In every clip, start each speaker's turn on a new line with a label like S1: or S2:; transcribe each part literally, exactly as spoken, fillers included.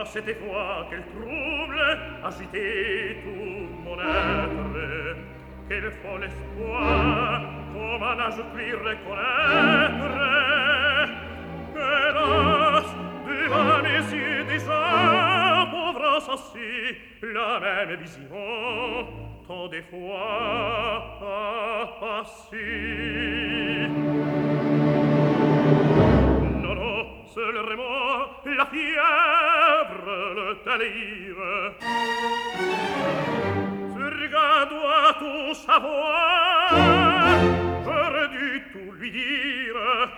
S1: C'était fois quel trouble agitait tout mon être, quel fol espoir, comment n'ai-je pu reconnaître? Hélas, devant mes yeux déjà, pauvre insensé, la même vision, tant des fois a passé. Non, non, seul remords, la fièvre, le délire. Surga doit tout savoir, j'aurais dû tout lui dire.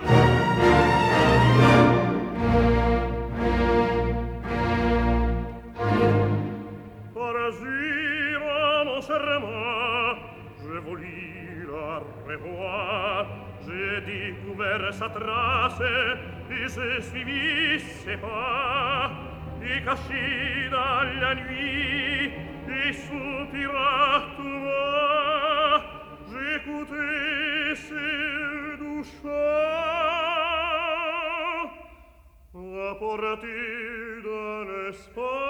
S1: Parasir à mon serment, je voulus la revoir. J'ai découvert sa trace et j'ai suivi ses pas. Et caché dans la nuit, et soupira tout bas, j'écoutais ses doux chants, apportés d'un espace